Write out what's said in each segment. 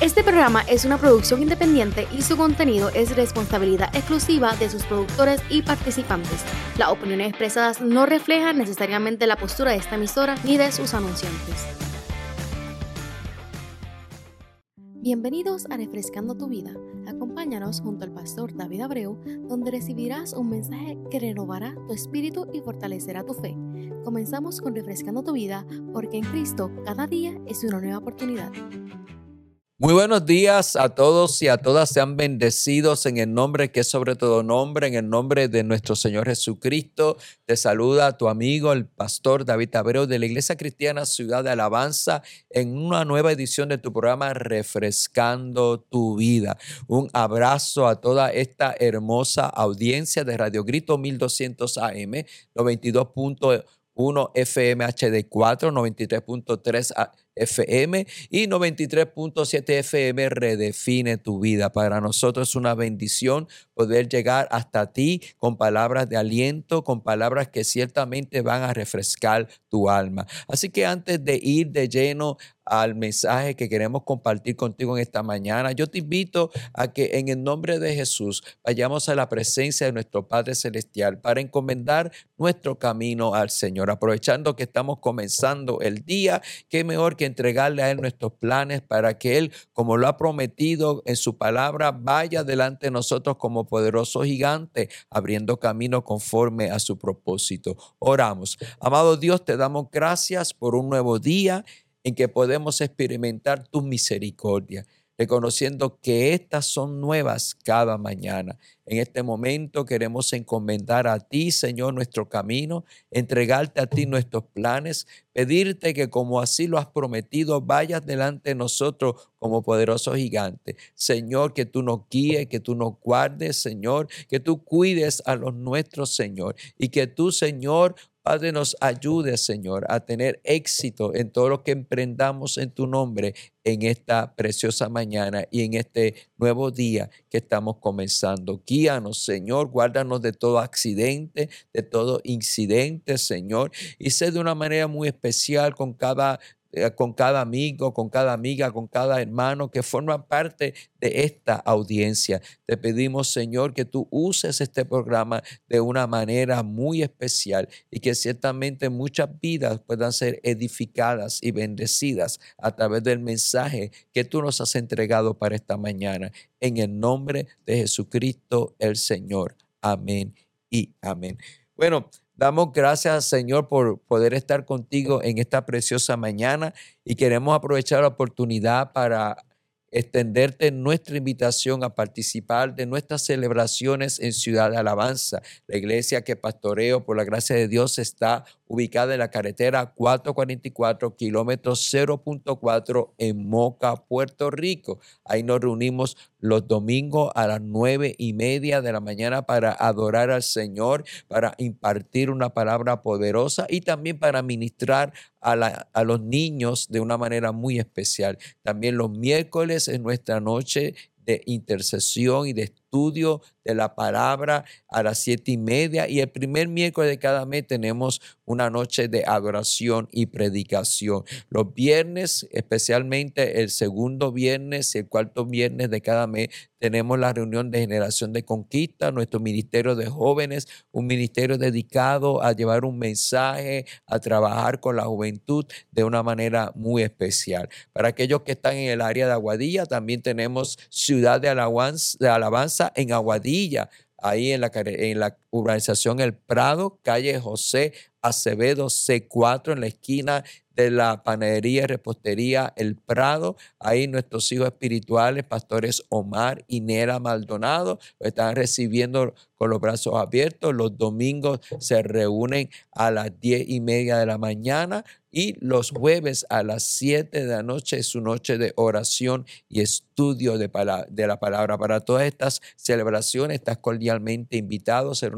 Este programa es una producción independiente y su contenido es responsabilidad exclusiva de sus productores y participantes. Las opiniones expresadas no reflejan necesariamente la postura de esta emisora ni de sus anunciantes. Bienvenidos a Refrescando tu Vida. Acompáñanos junto al pastor David Abreu, donde recibirás un mensaje que renovará tu espíritu y fortalecerá tu fe. Comenzamos con Refrescando tu Vida, porque en Cristo cada día es una nueva oportunidad. Muy buenos días a todos y a todas. Sean bendecidos en el nombre que es sobre todo nombre, en el nombre de nuestro Señor Jesucristo. Te saluda tu amigo, el pastor David Abreu de la Iglesia Cristiana Ciudad de Alabanza en una nueva edición de tu programa Refrescando tu Vida. Un abrazo a toda esta hermosa audiencia de Radio Grito 1200 AM, 92.1 FM HD4, 93.3 FM y 93.7 FM redefine tu vida. Para nosotros es una bendición poder llegar hasta ti con palabras de aliento, con palabras que ciertamente van a refrescar tu alma. Así que antes de ir de lleno al mensaje que queremos compartir contigo en esta mañana, yo te invito a que en el nombre de Jesús vayamos a la presencia de nuestro Padre Celestial para encomendar nuestro camino al Señor. Aprovechando que estamos comenzando el día, qué mejor que entregarle a Él nuestros planes para que Él, como lo ha prometido en su palabra, vaya delante de nosotros como poderoso gigante, abriendo camino conforme a su propósito. Oramos. Amado Dios, te damos gracias por un nuevo día en que podemos experimentar tu misericordia, reconociendo que estas son nuevas cada mañana. En este momento queremos encomendar a ti, Señor, nuestro camino, entregarte a ti nuestros planes, pedirte que como así lo has prometido, vayas delante de nosotros como poderoso gigante. Señor, que tú nos guíes, que tú nos guardes, Señor, que tú cuides a los nuestros, Señor, y que tú, Señor, Padre, nos ayude, Señor, a tener éxito en todo lo que emprendamos en tu nombre en esta preciosa mañana y en este nuevo día que estamos comenzando. Guíanos, Señor, guárdanos de todo accidente, de todo incidente, Señor, y sé de una manera muy especial con cada amigo, con cada amiga, con cada hermano que forma parte de esta audiencia. Te pedimos, Señor, que tú uses este programa de una manera muy especial y que ciertamente muchas vidas puedan ser edificadas y bendecidas a través del mensaje que tú nos has entregado para esta mañana. En el nombre de Jesucristo el Señor. Amén y amén. Bueno, damos gracias, Señor, por poder estar contigo en esta preciosa mañana y queremos aprovechar la oportunidad para extenderte nuestra invitación a participar de nuestras celebraciones en Ciudad de Alabanza. La iglesia que pastoreo, por la gracia de Dios, está ubicada en la carretera 444, kilómetro 0.4 en Moca, Puerto Rico. Ahí nos reunimos los domingos a las 9:30 de la mañana para adorar al Señor, para impartir una palabra poderosa y también para ministrar a los niños de una manera muy especial. También los miércoles es nuestra noche de intercesión y de estudio de la palabra a las 7:30 y el primer miércoles de cada mes tenemos una noche de adoración y predicación. Los viernes, especialmente el segundo viernes y el cuarto viernes de cada mes, tenemos la reunión de Generación de Conquista, nuestro ministerio de jóvenes, un ministerio dedicado a llevar un mensaje, a trabajar con la juventud de una manera muy especial. Para aquellos que están en el área de Aguadilla, también tenemos Ciudad de Alabanza en Aguadilla, ahí en la urbanización El Prado, calle José Acevedo C4, en la esquina de la panadería y repostería El Prado. Ahí nuestros hijos espirituales, pastores Omar y Nera Maldonado, lo están recibiendo con los brazos abiertos. Los domingos se reúnen a las 10:30 de la mañana y los jueves a las 7 de la noche es su noche de oración y estudio de la palabra. Para todas estas celebraciones estás cordialmente invitado. Será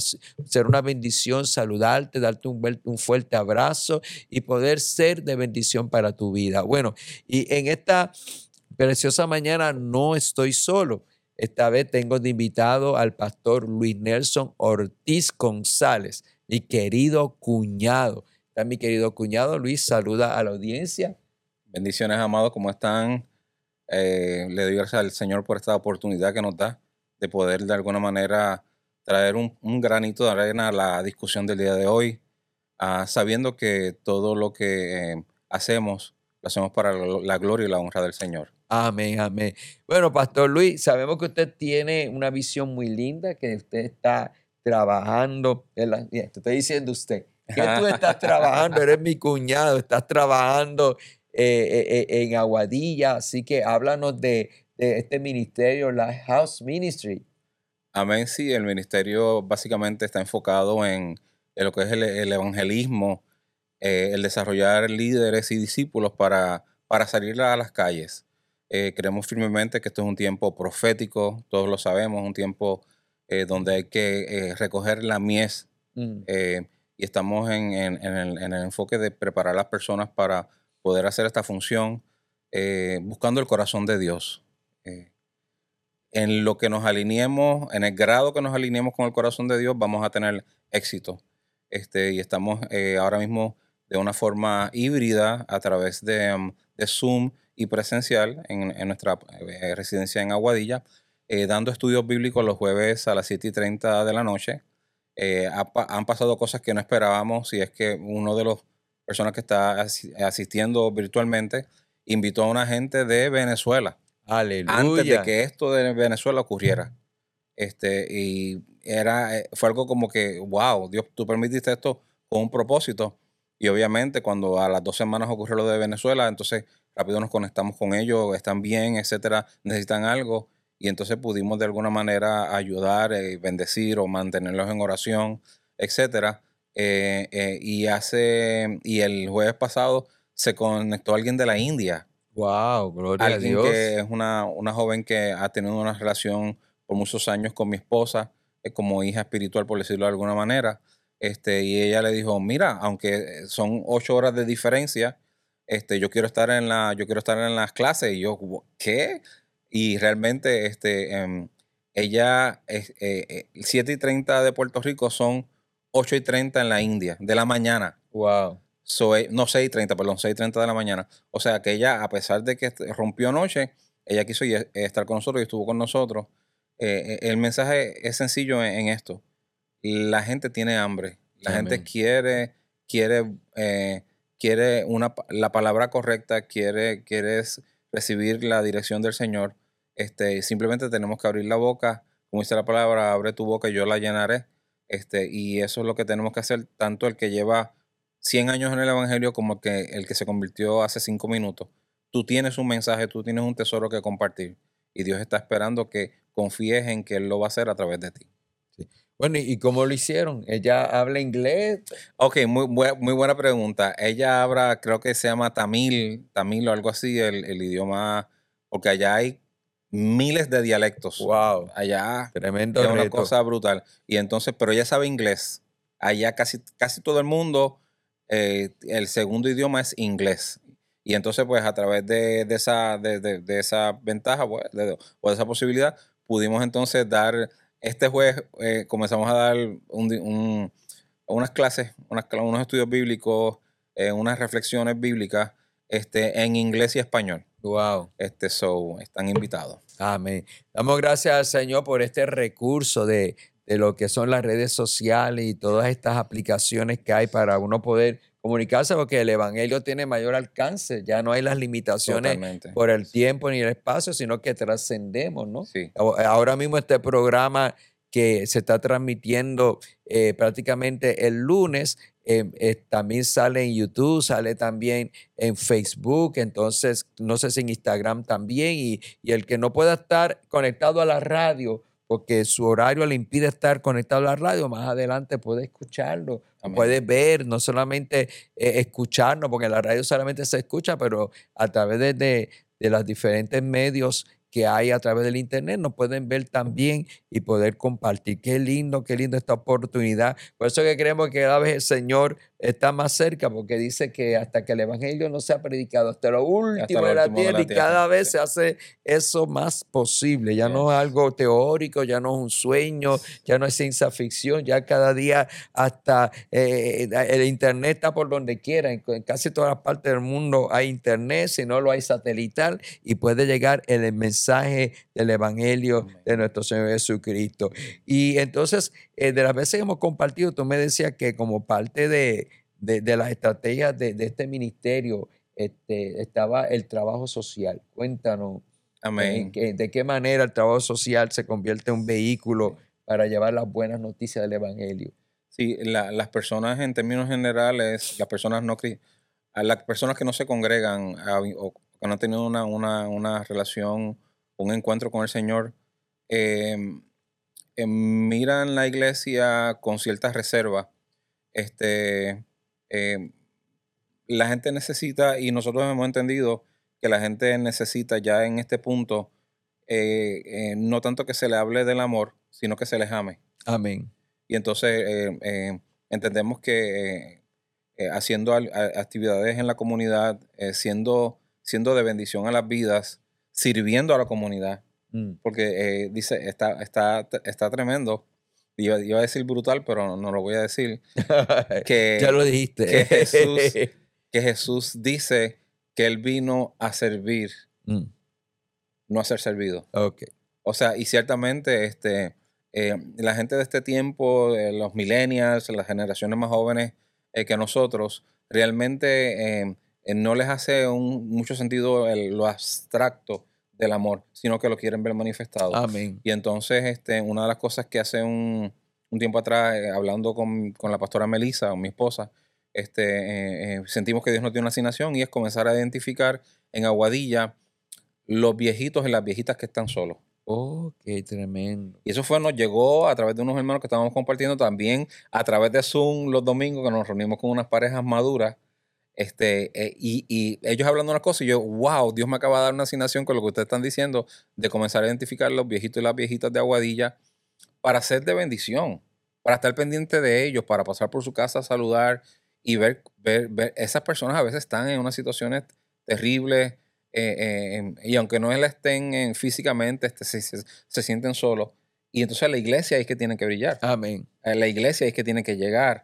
una bendición saludarte, darte un fuerte abrazo y poder ser de bendición para tu vida. Bueno, y en esta preciosa mañana no estoy solo. Esta vez tengo de invitado al pastor Luis Nelson Ortiz González, mi querido cuñado. Está mi querido cuñado Luis, saluda a la audiencia. Bendiciones, amados, ¿cómo están? Le doy gracias al Señor por esta oportunidad que nos da de poder de alguna manera traer un granito de arena a la discusión del día de hoy, sabiendo que todo lo que hacemos lo hacemos para la gloria y la honra del Señor. Amén, amén. Bueno, Pastor Luis, sabemos que usted tiene una visión muy linda, que usted está trabajando, te estoy diciendo usted, que tú estás trabajando, eres mi cuñado, estás trabajando en Aguadilla, así que háblanos de este ministerio, la House Ministry. Amén, sí, el ministerio básicamente está enfocado en lo que es el evangelismo, el desarrollar líderes y discípulos para salir a las calles. Creemos firmemente que esto es un tiempo profético, todos lo sabemos, un tiempo donde hay que recoger la mies, Mm. y estamos en el enfoque de preparar a las personas para poder hacer esta función, buscando el corazón de Dios. En lo que nos alineemos, en el grado que nos alineemos con el corazón de Dios, vamos a tener éxito. Y estamos ahora mismo de una forma híbrida a través de Zoom y presencial en nuestra residencia en Aguadilla, dando estudios bíblicos los jueves a las 7:30 de la noche. Han pasado cosas que no esperábamos, y es que uno de los personas que está asistiendo virtualmente invitó a una gente de Venezuela antes de Aleluya. que esto de Venezuela ocurriera. Y fue algo como que, wow, Dios, tú permitiste esto con un propósito. Y obviamente cuando a las 2 semanas ocurrió lo de Venezuela, entonces rápido nos conectamos con ellos, están bien, etcétera, necesitan algo. Y entonces pudimos de alguna manera ayudar, bendecir o mantenerlos en oración, etcétera. Y el jueves pasado se conectó alguien de la India. Wow, gloria a Alguien que Dios. es una joven que ha tenido una relación por muchos años con mi esposa, como hija espiritual, por decirlo de alguna manera. Y ella le dijo, mira, aunque son 8 horas de diferencia, yo quiero estar en las clases. Y yo, ¿qué? Y realmente, ella, 7:30 de Puerto Rico son 8:30 en la India, de la mañana. Wow. No, 6:30, perdón, 6:30 de la mañana. O sea que ella, a pesar de que rompió anoche, ella quiso estar con nosotros y estuvo con nosotros. El mensaje es sencillo en esto. La gente tiene hambre. La gente Amén. quiere, quiere la palabra correcta, quiere recibir la dirección del Señor. Simplemente tenemos que abrir la boca. Como dice la palabra, abre tu boca y yo la llenaré. Y eso es lo que tenemos que hacer, tanto el que lleva 100 años en el Evangelio como el que se convirtió hace 5 minutos. Tú tienes un mensaje, tú tienes un tesoro que compartir, y Dios está esperando que confíes en que Él lo va a hacer a través de ti. Sí. Bueno, ¿y cómo lo hicieron? ¿Ella habla inglés? Ok, muy buena pregunta. Ella habla, creo que se llama tamil o algo así, el idioma, porque allá hay miles de dialectos. Wow, Allá tremendo es una reto. cosa brutal. Y entonces, pero ella sabe inglés. Allá casi todo el mundo, el segundo idioma es inglés. Y entonces, pues a través de esa ventaja, pues, o de esa posibilidad, pudimos entonces dar, este jueves comenzamos a dar unas clases, unos estudios bíblicos, unas reflexiones bíblicas, en inglés y español. Wow. Están invitados. Amén. Damos gracias al Señor por este recurso de lo que son las redes sociales y todas estas aplicaciones que hay para uno poder comunicarse, porque el Evangelio tiene mayor alcance. Ya no hay las limitaciones Totalmente. por el tiempo ni el espacio, sino que trascendemos, ¿no? Sí. Ahora mismo este programa que se está transmitiendo prácticamente el lunes, también sale en YouTube, sale también en Facebook, entonces no sé si en Instagram también, y el que no pueda estar conectado a la radio porque su horario le impide estar conectado a la radio, más adelante puede escucharlo, Amén. puede ver, no solamente escucharnos, porque la radio solamente se escucha, pero a través de los diferentes medios que hay a través del internet, nos pueden ver también y poder compartir. Qué lindo esta oportunidad. Por eso que creemos que cada vez el Señor está más cerca, porque dice que hasta que el evangelio no sea predicado hasta lo último de la último de tierra, la y cada tierra, vez sí. se hace eso más posible. Ya no es Yes. algo teórico, ya no es un sueño, ya no es ciencia ficción, ya cada día hasta el internet está por donde quiera. En casi todas las partes del mundo hay internet, si no lo hay satelital, y puede llegar el mensaje del evangelio Amén. de nuestro Señor Jesucristo. Y entonces, de las veces que hemos compartido, tú me decías que como parte de las estrategias de este ministerio estaba el trabajo social. Cuéntanos Amén. de qué manera el trabajo social se convierte en un vehículo para llevar las buenas noticias del evangelio. Sí, las personas en términos generales, las personas a las personas que no se congregan o que no han tenido una relación, un encuentro con el Señor, em, miran la iglesia con ciertas reservas. Este, em, la gente necesita, y nosotros hemos entendido que la gente necesita ya en este punto, no tanto que se le hable del amor, sino que se les ame. Amén. Y entonces entendemos que haciendo actividades en la comunidad, siendo de bendición a las vidas, sirviendo a la comunidad, Mm. porque dice, está tremendo. Iba a decir brutal, pero no lo voy a decir. Ya lo Que, dijiste. que Jesús dice que Él vino a servir, Mm, no a ser servido. ok. O sea, y ciertamente la gente de este tiempo, los millennials, las generaciones más jóvenes que nosotros, realmente no les hace mucho sentido lo abstracto del amor, sino que lo quieren ver manifestado. Amén. Y entonces una de las cosas que hace un tiempo atrás, hablando con la pastora Melissa, mi esposa, sentimos que Dios nos dio una asignación, y es comenzar a identificar en Aguadilla los viejitos y las viejitas que están solos. Oh, qué tremendo. Y eso nos llegó a través de unos hermanos que estábamos compartiendo también a través de Zoom los domingos, que nos reunimos con unas parejas maduras, y ellos hablando unas cosas, y yo, wow, Dios me acaba de dar una asignación con lo que ustedes están diciendo, de comenzar a identificar los viejitos y las viejitas de Aguadilla para ser de bendición, para estar pendiente de ellos, para pasar por su casa a saludar y ver esas personas a veces están en unas situaciones terribles, y aunque no estén físicamente, se sienten solos. Y entonces la iglesia es que tiene que brillar. Amén. La iglesia es que tiene que llegar.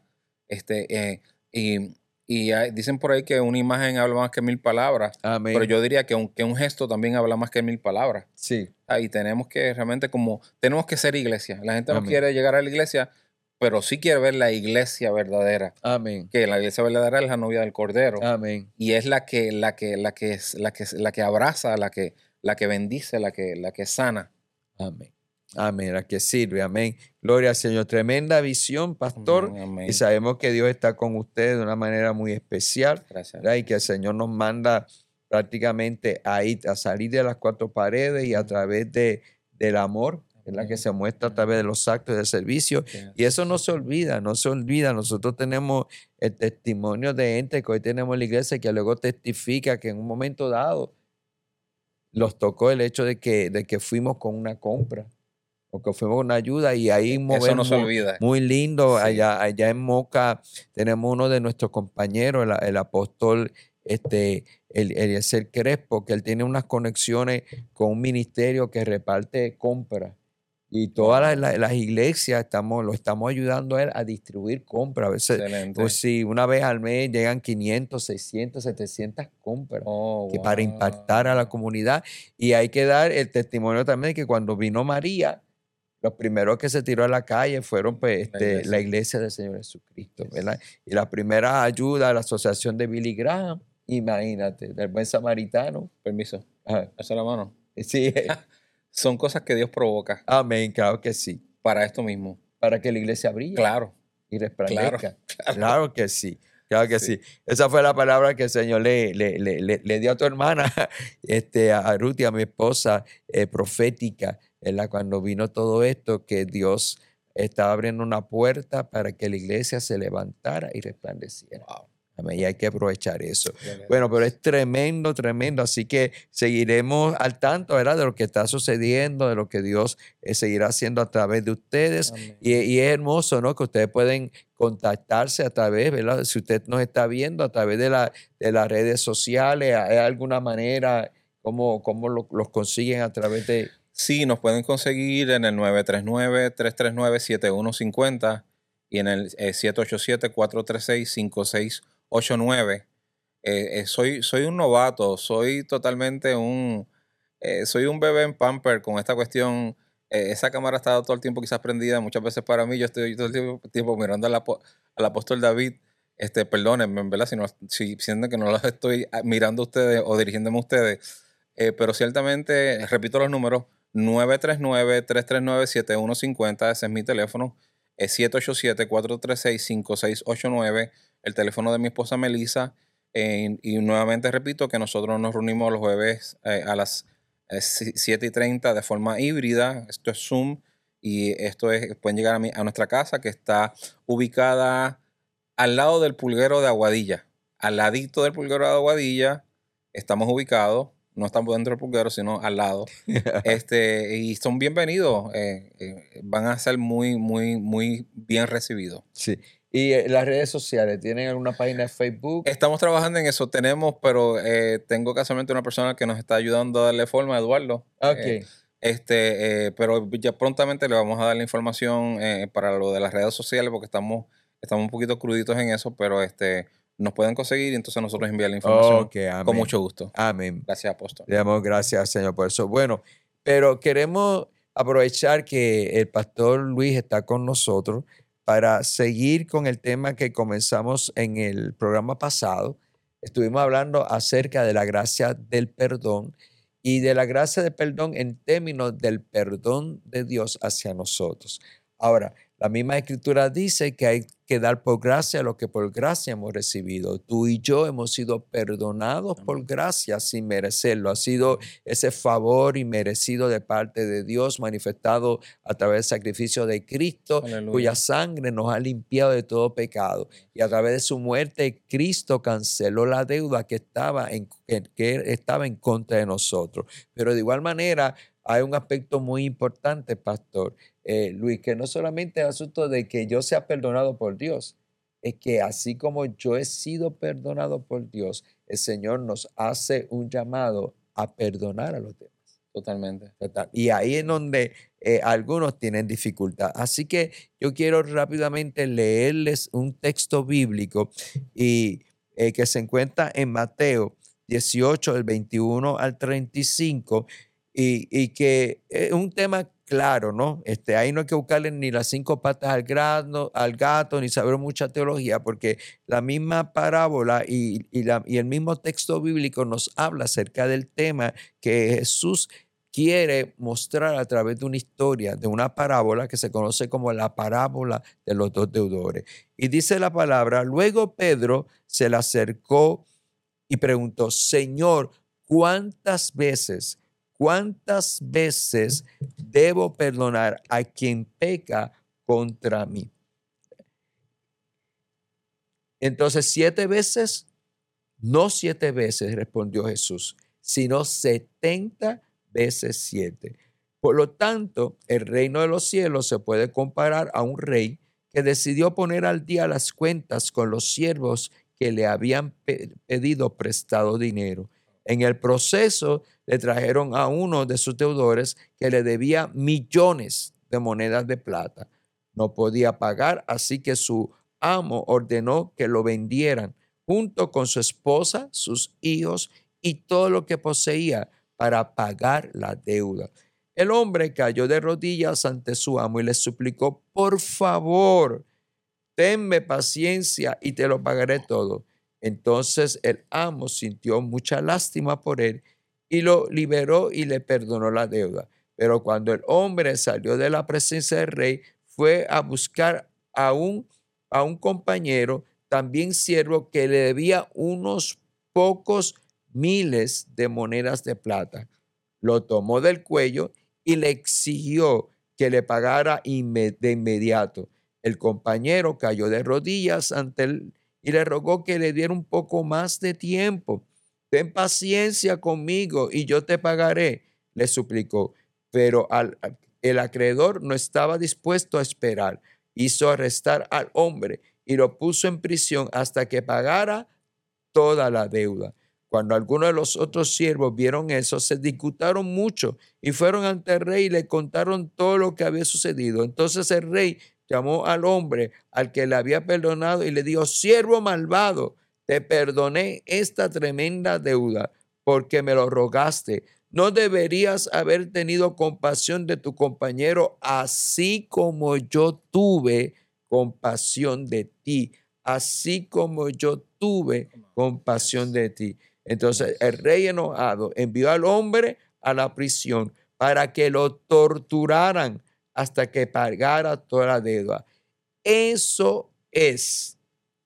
Dicen por ahí que una imagen habla más que 1000 palabras. Amén. Pero yo diría que un gesto también habla más que 1000 palabras. Sí. Y tenemos que realmente tenemos que ser iglesia. La gente no Amén. quiere llegar a la iglesia, pero sí quiere ver la iglesia verdadera. Amén. Que la iglesia verdadera es la novia del Cordero. Amén. Y es la que abraza, la que bendice, la que sana. Amén. Amén. La que sirve. Amén. Gloria al Señor. Tremenda visión, pastor. Amén, amén. Y sabemos que Dios está con usted de una manera muy especial. Gracias. ¿verdad? Y que el Señor nos manda prácticamente a salir de las cuatro paredes, y a través del amor, ¿verdad? Que se muestra a través de los actos de servicio. Yes. Y eso no se olvida, no se olvida. Nosotros tenemos el testimonio de gente que hoy tenemos en la iglesia, que luego testifica que en un momento dado los tocó el hecho de que fuimos con una compra, o que fuimos con una ayuda, y ahí Eso no se olvida. muy lindo. Sí. Allá en Moca tenemos uno de nuestros compañeros, el apóstol Eliezer Crespo, que él tiene unas conexiones con un ministerio que reparte compras. Y todas las iglesias lo estamos ayudando a él a distribuir compras. A veces, Excelente. pues si una vez al mes llegan 500, 600, 700 compras para impactar a la comunidad. Y hay que dar el testimonio también de que cuando vino María, los primeros que se tiró a la calle fueron pues, la iglesia del Señor Jesucristo, ¿verdad? Y la primera ayuda a la asociación de Billy Graham, imagínate, del buen samaritano. Permiso. Ajá. Alza la mano. Sí. Son cosas que Dios provoca. Amén, claro que sí. Para esto mismo. Para que la iglesia brille. Claro. Y resplandezca. Claro. Claro que sí. Claro que sí. Esa fue la palabra que el Señor le dio a tu hermana, a Ruth, y a mi esposa, profética, ¿verdad? Cuando vino todo esto, que Dios estaba abriendo una puerta para que la iglesia se levantara y resplandeciera. Wow. Amén. Y hay que aprovechar eso. Gloria a Bueno, pero Dios. es tremendo, tremendo. Así que seguiremos al tanto, ¿verdad? De lo que está sucediendo, de lo que Dios seguirá haciendo a través de ustedes. Amén. Y es hermoso, ¿no? Que ustedes pueden contactarse a través, ¿verdad? Si usted nos está viendo a través de las redes sociales, ¿hay alguna manera cómo los consiguen a través de... Sí, nos pueden conseguir en el 939-339-7150 y en el 787-436-5689. Soy un novato, soy un bebé en pamper con esta cuestión. Esa cámara está todo el tiempo quizás prendida, muchas veces para mí. Yo estoy todo el tiempo mirando al apóstol David. Perdónenme, ¿verdad? Si sienten que no los estoy mirando a ustedes o dirigiéndome a ustedes. Pero ciertamente, repito los números, 939-339-7150, ese es mi teléfono. Es 787-436-5689, el teléfono de mi esposa Melissa. Y nuevamente repito que nosotros nos reunimos los jueves a las 7:30 de forma híbrida. Esto es Zoom y pueden llegar a nuestra casa, que está ubicada al lado del pulguero de Aguadilla. Al ladito del pulguero de Aguadilla estamos ubicados. No estamos dentro del pulguero, sino al lado. Y son bienvenidos. Van a ser muy, muy, muy bien recibidos. Sí. Y las redes sociales, ¿tienen alguna página de Facebook? Estamos trabajando en eso, pero tengo casualmente una persona que nos está ayudando a darle forma, Eduardo. Ok. Pero ya prontamente le vamos a dar la información para lo de las redes sociales, porque estamos un poquito cruditos en eso, pero nos pueden conseguir y entonces nosotros enviar la información Ok, amén. con mucho gusto. Amén. Gracias, apóstol. Le damos gracias al Señor por eso. Bueno, pero queremos aprovechar que el pastor Luis está con nosotros para seguir con el tema que comenzamos en el programa pasado. Estuvimos hablando acerca de la gracia del perdón y de la gracia del perdón en términos del perdón de Dios hacia nosotros. Ahora, la misma escritura dice que hay que dar por gracia lo que por gracia hemos recibido. Tú y yo hemos sido perdonados por gracia sin merecerlo. Ha sido ese favor inmerecido de parte de Dios manifestado a través del sacrificio de Cristo, Aleluya. cuya sangre nos ha limpiado de todo pecado. Y a través de su muerte, Cristo canceló la deuda que estaba en contra de nosotros. Pero de igual manera, hay un aspecto muy importante, pastor Luis, que no solamente es asunto de que yo sea perdonado por Dios, es que así como yo he sido perdonado por Dios, el Señor nos hace un llamado a perdonar a los demás. Totalmente. Total. Y ahí es donde algunos tienen dificultad. Así que yo quiero rápidamente leerles un texto bíblico y que se encuentra en Mateo 18, del 21 al 35, y que es un tema claro, ¿no? Ahí no hay que buscarle ni las 5 patas al gato, ni saber mucha teología, porque la misma parábola y el mismo texto bíblico nos habla acerca del tema que Jesús quiere mostrar a través de una historia, de una parábola que se conoce como la parábola de los dos deudores. Y dice la palabra: luego Pedro se le acercó y preguntó: Señor, ¿cuántas veces debo perdonar a quien peca contra mí? Entonces, 7 veces, no 7 veces, respondió Jesús, sino 70 veces 7. Por lo tanto, el reino de los cielos se puede comparar a un rey que decidió poner al día las cuentas con los siervos que le habían pedido prestado dinero. En el proceso le trajeron a uno de sus deudores que le debía millones de monedas de plata. No podía pagar, así que su amo ordenó que lo vendieran junto con su esposa, sus hijos y todo lo que poseía para pagar la deuda. El hombre cayó de rodillas ante su amo y le suplicó: por favor, tenme paciencia y te lo pagaré todo. Entonces el amo sintió mucha lástima por él y lo liberó y le perdonó la deuda. Pero cuando el hombre salió de la presencia del rey, fue a buscar a un compañero, también siervo, que le debía unos pocos miles de monedas de plata. Lo tomó del cuello y le exigió que le pagara de inmediato. El compañero cayó de rodillas ante él y le rogó que le diera un poco más de tiempo. Ten paciencia conmigo y yo te pagaré, le suplicó. Pero el acreedor no estaba dispuesto a esperar. Hizo arrestar al hombre y lo puso en prisión hasta que pagara toda la deuda. Cuando algunos de los otros siervos vieron eso, se disgustaron mucho y fueron ante el rey y le contaron todo lo que había sucedido. Entonces el rey llamó al hombre al que le había perdonado y le dijo: siervo malvado, te perdoné esta tremenda deuda porque me lo rogaste. ¿No deberías haber tenido compasión de tu compañero así como yo tuve compasión de ti? Así como yo tuve compasión de ti. Entonces el rey enojado envió al hombre a la prisión para que lo torturaran hasta que pagara toda la deuda. Eso es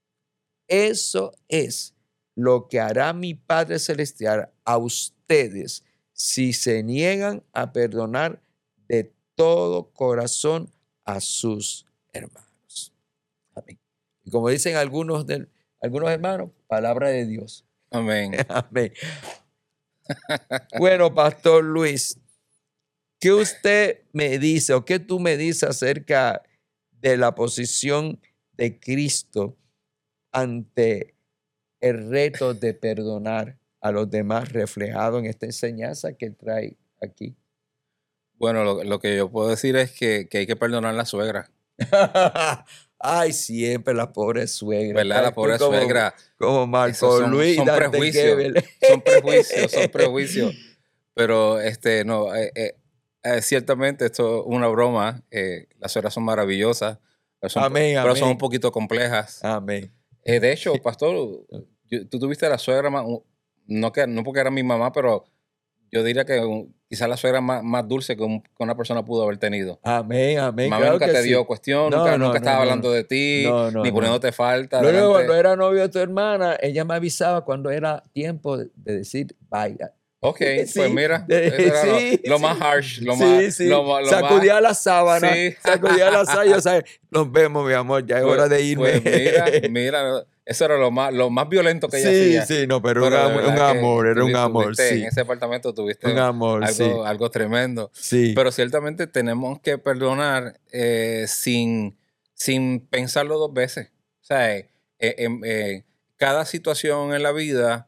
lo que hará mi Padre Celestial a ustedes si se niegan a perdonar de todo corazón a sus hermanos. Amén. Y como dicen algunos hermanos, palabra de Dios. Amén. Amén. Bueno, Pastor Luis, ¿qué usted me dice o qué tú me dices acerca de la posición de Cristo ante el reto de perdonar a los demás reflejado en esta enseñanza que trae aquí? Bueno, lo que yo puedo decir es que hay que perdonar a la suegra. Ay, siempre la pobre suegra. ¿Verdad? La pobre suegra. Como Marco Luis. Son prejuicios. Son prejuicios. Pero no, ciertamente esto es una broma. Las suegras son maravillosas. Pero son un poquito complejas. Amén. De hecho, pastor, tú tuviste a la suegra, no porque era mi mamá, pero yo diría que quizás la suegra más dulce que una persona pudo haber tenido. Amén, amén. Mami nunca te dio cuestión, nunca estaba hablando de ti, ni poniéndote falta. Luego, cuando era novio de tu hermana, ella me avisaba cuando era tiempo de decir vaya. Ok, sí, pues mira, eso era lo más harsh, lo más... Sacudía la sábana, sacudía la sábana, yo sabía, nos vemos, mi amor, ya es hora de irme. Pues mira, eso era lo más violento que ella hacía. Sí, no, pero era un amor, sí. En ese apartamento tuviste un amor, algo tremendo. Sí. Pero ciertamente tenemos que perdonar sin pensarlo dos veces. O sea, cada situación en la vida...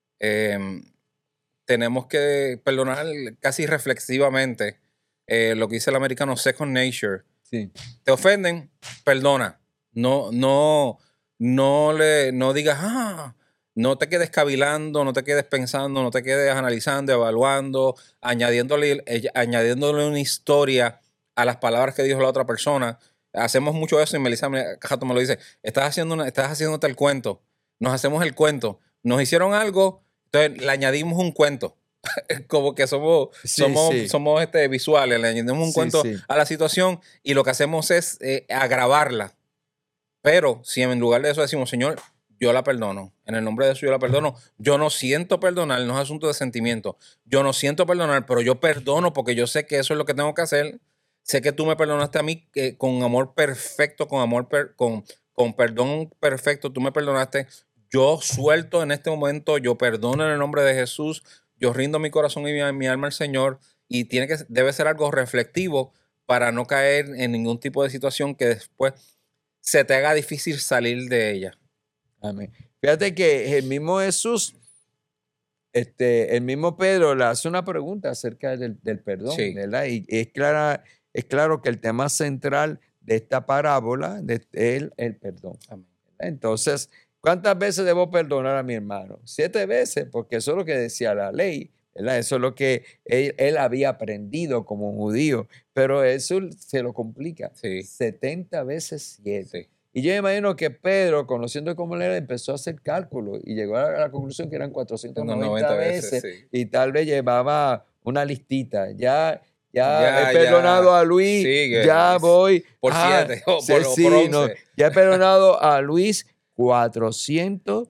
tenemos que perdonar casi reflexivamente lo que dice el americano second nature. Sí. Te ofenden, perdona. No digas, no te quedes cavilando, no te quedes pensando, no te quedes analizando, evaluando, añadiéndole una historia a las palabras que dijo la otra persona. Hacemos mucho eso y Melissa Cajato me lo dice. Estás haciéndote el cuento. Nos hacemos el cuento. Nos hicieron algo. Entonces le añadimos un cuento, como que somos visuales, le añadimos un cuento a la situación y lo que hacemos es agravarla. Pero si en lugar de eso decimos, Señor, yo la perdono, en el nombre de Jesús yo la perdono, yo no siento perdonar, no es asunto de sentimiento, yo no siento perdonar, pero yo perdono porque yo sé que eso es lo que tengo que hacer, sé que tú me perdonaste a mí con amor perfecto, con perdón perfecto, tú me perdonaste. Yo suelto en este momento, yo perdono en el nombre de Jesús, yo rindo mi corazón y mi alma al Señor y debe ser algo reflectivo para no caer en ningún tipo de situación que después se te haga difícil salir de ella. Amén. Fíjate que el mismo Jesús, el mismo Pedro le hace una pregunta acerca del perdón, ¿verdad? Y es claro que el tema central de esta parábola es el perdón. Amén. Entonces, ¿cuántas veces debo perdonar a mi hermano? 7 veces, porque eso es lo que decía la ley, ¿verdad? Eso es lo que él había aprendido como judío, pero eso se lo complica. 70 veces 7. Sí. Y yo me imagino que Pedro, conociendo cómo él era, empezó a hacer cálculos y llegó a la conclusión que eran 490 veces y tal vez llevaba una listita. Ya he perdonado a Luis, ya voy por 7 o por 11. Ya he perdonado a Luis 400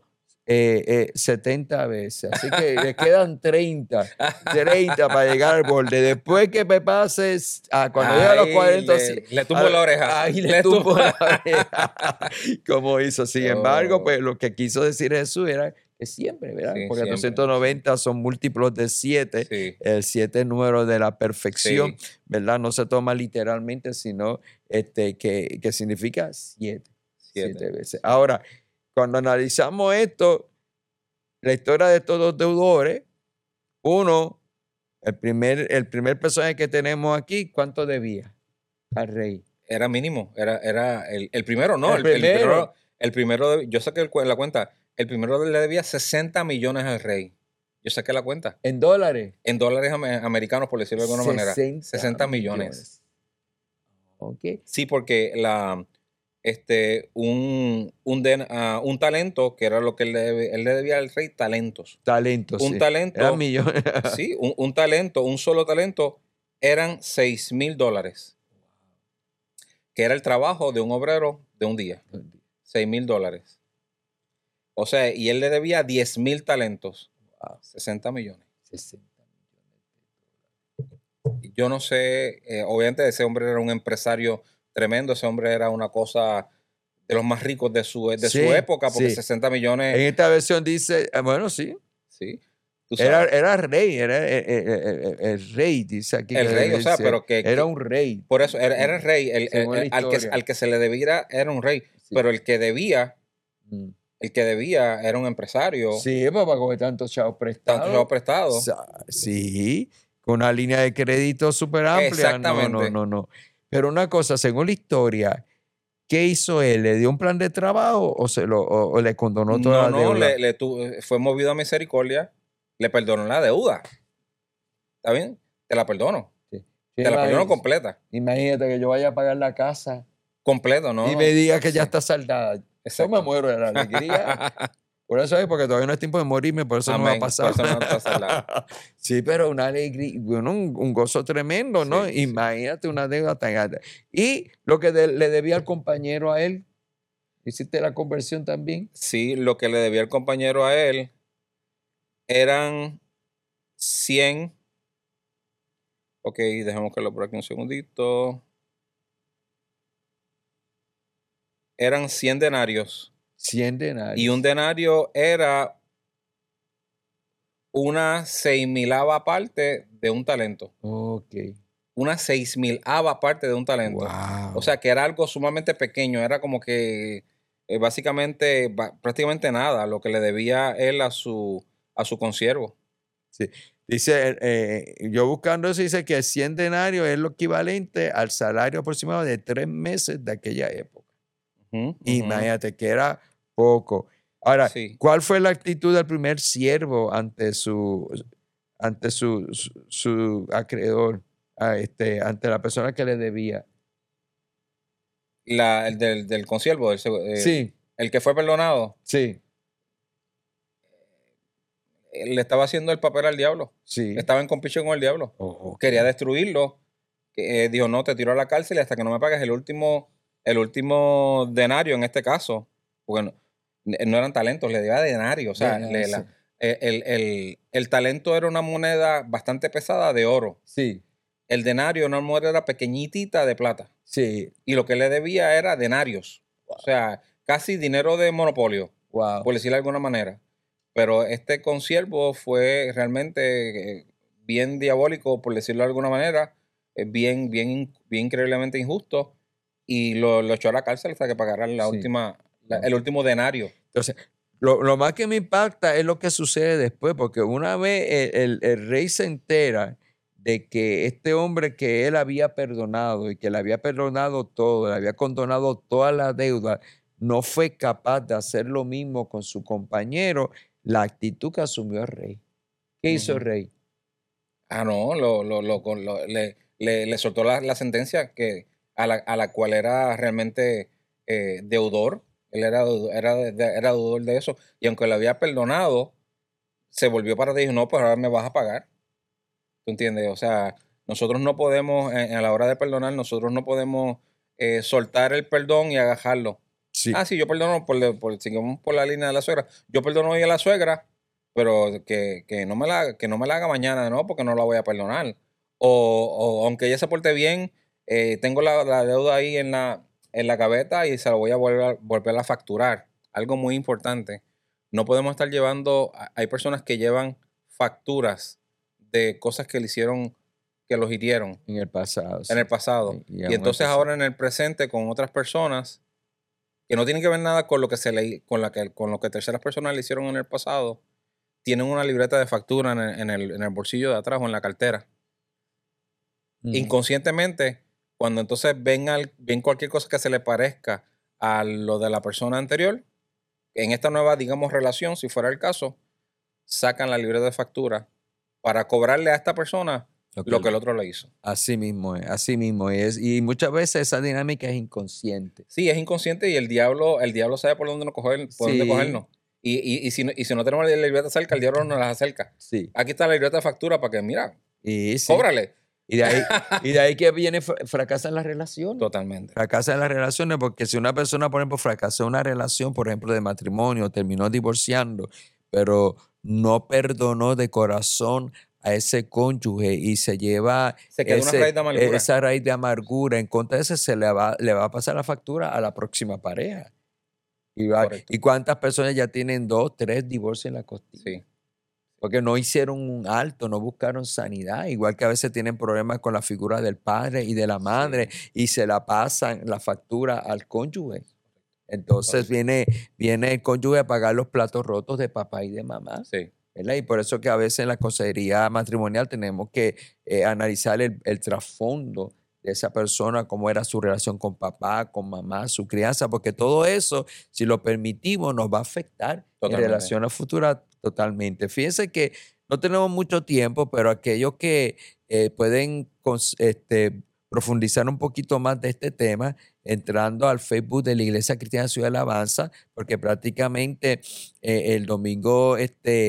70 veces. Así que le quedan 30 para llegar al borde. Después que me pases, cuando llegue a los 40, le tumbo la oreja. Ahí le tumbo la oreja. Como hizo. Sin embargo, Oh. pues lo que quiso decir Jesús era que siempre, ¿verdad? Sí, Porque siempre. 290 son múltiplos de 7. Sí. El 7 es número de la perfección, Sí. ¿verdad? No se toma literalmente, sino que significa 7. 7 veces. Ahora, cuando analizamos esto, la historia de estos dos deudores, uno, el primer personaje que tenemos aquí, ¿cuánto debía al rey? Era mínimo, era el primero, no, el primero, yo saqué la cuenta, el primero le debía 60 millones al rey. Yo saqué la cuenta. ¿En dólares? En dólares americanos, por decirlo de alguna manera. 60 millones. Ok. Sí, porque un talento, que era lo que él le debía al rey, talentos. Talentos, Un sí. talento. Eran millones. Sí, un talento, un solo talento, eran $6,000. Que era el trabajo de un obrero de un día. $6,000. O sea, y él le debía 10,000 talentos. Wow. 60 millones. 60 millones. Yo no sé, obviamente ese hombre era un empresario tremendo, ese hombre era una cosa de los más ricos de su época, porque 60 millones. En esta versión dice, bueno, sí. Sí. Era rey, era el rey, dice aquí. El rey, o sea, pero que era un rey. Por eso, era el rey. Al que se le debiera era un rey. Sí. Pero el que debía era un empresario. Sí, para coger tantos chavos prestados. Sí, con una línea de crédito súper amplia. Exactamente. No. Pero una cosa, según la historia, ¿qué hizo él? ¿Le dio un plan de trabajo o le condonó toda la deuda? No, fue movido a misericordia, le perdonó la deuda. ¿Está bien? Te la perdono. Sí. Te la perdono completa. Imagínate que yo vaya a pagar la casa. Completo, ¿no? Y me diga que ya está saldada. Yo me muero de la alegría. Por eso es, porque todavía no es tiempo de morirme, por eso no va a pasar. Por eso no va a pasar. Sí, pero una alegría, bueno, un gozo tremendo, ¿no? Sí, imagínate una deuda tan alta. Y lo que le debía al compañero a él, ¿hiciste la conversión también? Sí, lo que le debía al compañero a él eran 100. Ok, dejemos que lo por aquí un segundito. Eran 100 denarios. 100 denarios. Y un denario era una 6,000ava parte de un talento. Ok. Una 6,000ava parte de un talento. Wow. O sea, que era algo sumamente pequeño. Era como que básicamente prácticamente nada lo que le debía él a su consiervo. Sí. Dice, yo buscando eso, dice que 100 denarios es lo equivalente al salario aproximado de 3 meses de aquella época. Imagínate que era poco. Ahora, sí. ¿Cuál fue la actitud del primer siervo ante su acreedor, ante la persona que le debía? El del consiervo, sí. El que fue perdonado. Sí. Le estaba haciendo el papel al diablo. Sí. Estaba en competición con el diablo. Okay. Quería destruirlo. Dijo, no, te tiro a la cárcel hasta que no me pagues el último denario en este caso. Porque no eran talentos, le debía denario. O sea, el talento era una moneda bastante pesada de oro. Sí. El denario era una moneda pequeñitita de plata. Sí. Y lo que le debía era denarios. Wow. O sea, casi dinero de monopolio. Wow. Por decirlo de alguna manera. Pero este consiervo fue realmente bien diabólico, por decirlo de alguna manera, bien increíblemente injusto, y lo echó a la cárcel hasta que pagara el último denario. Entonces, lo más que me impacta es lo que sucede después, porque una vez el rey se entera de que este hombre que él había perdonado y que le había perdonado todo, le había condonado toda la deuda, no fue capaz de hacer lo mismo con su compañero, la actitud que asumió el rey. ¿Qué hizo el rey? No, le soltó la sentencia a la cual era realmente deudor. Él era deudor de eso. Y aunque le había perdonado, se volvió para ti y dijo, no, pues ahora me vas a pagar. ¿Tú entiendes? O sea, nosotros no podemos, a la hora de perdonar, nosotros no podemos soltar el perdón y agajarlo. Sí. Sí, yo perdono, sigamos por la línea de la suegra. Yo perdono hoy a la suegra, pero que no me la haga mañana, ¿no? Porque no la voy a perdonar. O aunque ella se porte bien, tengo la deuda ahí en la gaveta y se la voy a volver a facturar. Algo muy importante. No podemos estar llevando, hay personas que llevan facturas de cosas que le hicieron, que los hirieron En el pasado. en el pasado. Y Y aún entonces el ahora en el presente con otras personas que no tienen que ver nada con lo que con lo que terceras personas le hicieron en el pasado, tienen una libreta de factura en el bolsillo de atrás o en la cartera. Inconscientemente, cuando entonces ven cualquier cosa que se le parezca a lo de la persona anterior, en esta nueva, digamos, relación, si fuera el caso, sacan la libreta de factura para cobrarle a esta persona lo que el otro le hizo. Así mismo es, así mismo es. Y muchas veces esa dinámica es inconsciente. Sí, es inconsciente y el diablo sabe por dónde dónde cogernos. Y si no tenemos la libreta cerca, el diablo nos las acerca. Sí. Aquí está la libreta de factura para que, mira, Y sí. cóbrale. Y de ahí que viene, fracasan las relaciones. Totalmente. Fracasan las relaciones porque si una persona, por ejemplo, fracasó en una relación, por ejemplo, de matrimonio, terminó divorciando, pero no perdonó de corazón a ese cónyuge y se lleva Se queda una raíz de amargura. esa raíz de amargura, en contra de eso se le va a pasar la factura a la próxima pareja. ¿Y cuántas personas ya tienen 2, 3 divorcios en la costilla? Sí. Porque no hicieron un alto, no buscaron sanidad. Igual que a veces tienen problemas con la figura del padre y de la madre y se la pasan la factura al cónyuge. Entonces viene el cónyuge a pagar los platos rotos de papá y de mamá. Sí. ¿Verdad? Y por eso que a veces en la consejería matrimonial tenemos que analizar el trasfondo de esa persona, cómo era su relación con papá, con mamá, su crianza, porque todo eso, si lo permitimos, nos va a afectar en relación a futura totalmente. Fíjense que no tenemos mucho tiempo, pero aquellos que pueden profundizar un poquito más de este tema, entrando al Facebook de la Iglesia Cristiana Ciudad de Alabanza, porque prácticamente el domingo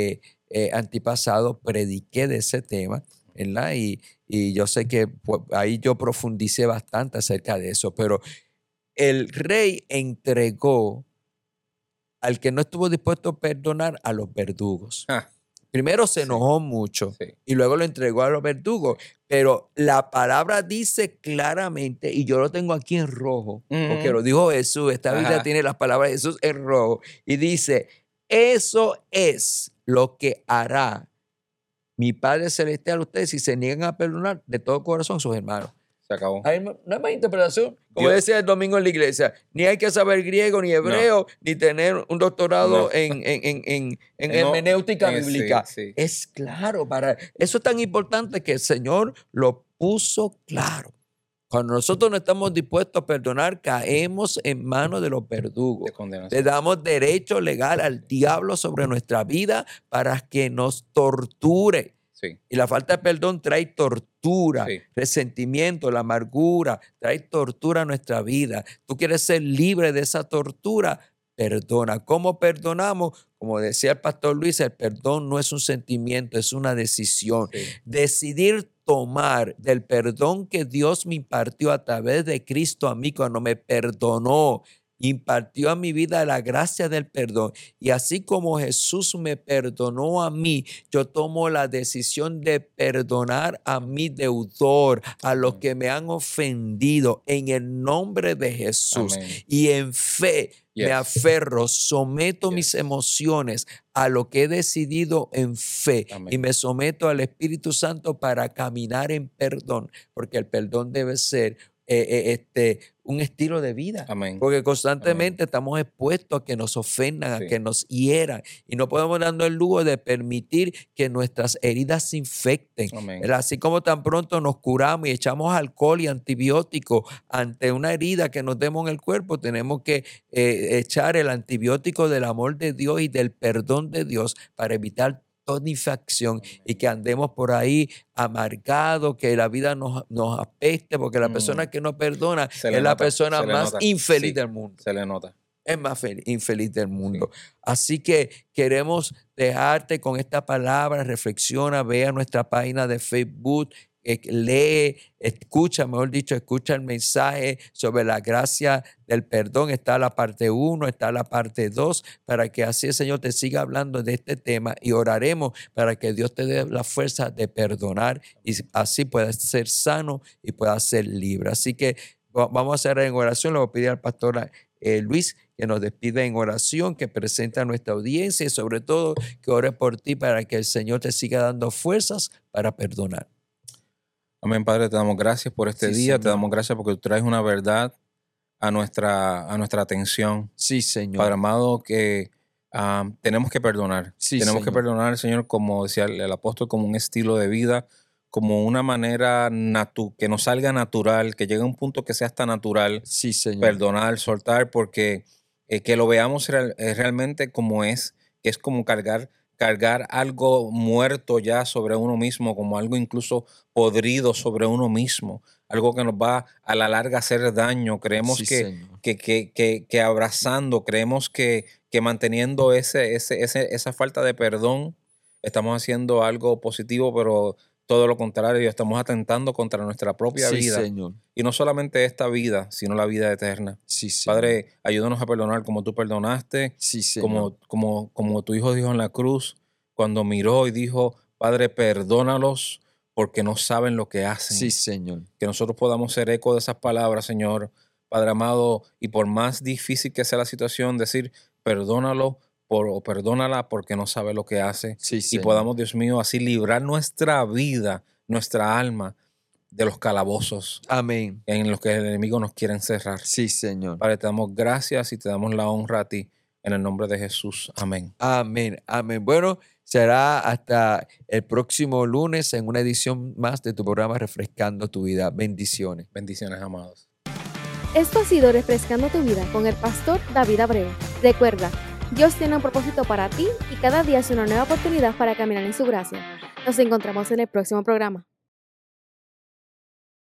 antipasado prediqué de ese tema, ¿verdad? Y yo sé que ahí yo profundicé bastante acerca de eso, pero el rey entregó al que no estuvo dispuesto a perdonar a los verdugos. Primero se enojó mucho y luego lo entregó a los verdugos, pero la palabra dice claramente, y yo lo tengo aquí en rojo, porque lo dijo Jesús, esta Biblia tiene las palabras de Jesús en rojo, y dice, eso es lo que hará mi Padre Celestial a ustedes si se niegan a perdonar de todo corazón a sus hermanos. Se acabó. Ahí no hay más interpretación. Como decía el domingo en la iglesia, ni hay que saber griego, ni hebreo, ni tener un doctorado en hermenéutica bíblica. Sí. Es claro, eso es tan importante que el Señor lo puso claro. Cuando nosotros no estamos dispuestos a perdonar, caemos en manos de los verdugos. Le damos derecho legal al diablo sobre nuestra vida para que nos torture. Sí. Y la falta de perdón trae tortura, resentimiento, la amargura, trae tortura a nuestra vida. Tú quieres ser libre de esa tortura, perdona. ¿Cómo perdonamos? Como decía el pastor Luis, el perdón no es un sentimiento, es una decisión. Decidir tomar del perdón que Dios me impartió a través de Cristo a mí cuando me perdonó, impartió a mi vida la gracia del perdón. Y así como Jesús me perdonó a mí, yo tomo la decisión de perdonar a mi deudor, a los que me han ofendido, en el nombre de Jesús. Amén. Y en fe me aferro, someto mis emociones a lo que he decidido en fe. Amén. Y me someto al Espíritu Santo para caminar en perdón, porque el perdón debe ser un estilo de vida. Amén. Porque constantemente estamos expuestos a que nos ofendan, a que nos hieran, y no podemos darnos el lujo de permitir que nuestras heridas se infecten. Así como tan pronto nos curamos y echamos alcohol y antibióticos ante una herida que nos demos en el cuerpo, tenemos que echar el antibiótico del amor de Dios y del perdón de Dios para evitar toda infección y que andemos por ahí amargados, que la vida nos apeste, porque la persona que no perdona es la persona más infeliz del mundo. Se le nota. Es más infeliz del mundo. Así que queremos dejarte con esta palabra, reflexiona, vea nuestra página de Facebook, lee, escucha, mejor dicho, escucha el mensaje sobre la gracia del perdón. Está la parte 1, está la parte 2, para que así el Señor te siga hablando de este tema y oraremos para que Dios te dé la fuerza de perdonar y así puedas ser sano y puedas ser libre. Así que vamos a hacer en oración. Le voy a pedir al pastor Luis que nos despida en oración, que presente a nuestra audiencia y sobre todo que ore por ti para que el Señor te siga dando fuerzas para perdonar. Amén, Padre, te damos gracias por este Sí, día, Señor. te damos gracias porque tú traes una verdad a nuestra atención. Sí, Señor. Padre amado, que tenemos que perdonar. Sí, Tenemos que Señor. perdonar, Señor, como decía el apóstol, como un estilo de vida, como una manera que nos salga natural, que llegue a un punto que sea hasta natural. Sí, Señor. Perdonar, soltar, porque que lo veamos realmente como es, que es como cargar algo muerto ya sobre uno mismo, como algo incluso podrido sobre uno mismo, algo que nos va a la larga a hacer daño. Creemos Sí, que, Señor. que abrazando, creemos que manteniendo esa falta de perdón, estamos haciendo algo positivo, pero todo lo contrario, estamos atentando contra nuestra propia Sí, vida. Señor. Y no solamente esta vida, sino la vida eterna. Sí, Señor. Padre, ayúdanos a perdonar como tú perdonaste, Sí, Señor. como tu Hijo dijo en la cruz, cuando miró y dijo, Padre, perdónalos porque no saben lo que hacen. Sí, Señor. Que nosotros podamos ser eco de esas palabras, Señor, Padre amado, y por más difícil que sea la situación, decir, perdónalo o perdónala porque no sabe lo que hace. Sí, Y Señor. podamos, Dios mío, así librar nuestra vida, nuestra alma de los calabozos Amén. en los que el enemigo nos quiere encerrar. Sí, Señor. Padre, te damos gracias y te damos la honra a ti en el nombre de Jesús. Amén. Amén. Amén. Bueno, será hasta el próximo lunes en una edición más de tu programa Refrescando tu Vida. Bendiciones. Bendiciones, amados. Esto ha sido Refrescando tu Vida con el pastor David Abreu. Recuerda, Dios tiene un propósito para ti y cada día es una nueva oportunidad para caminar en su gracia. Nos encontramos en el próximo programa.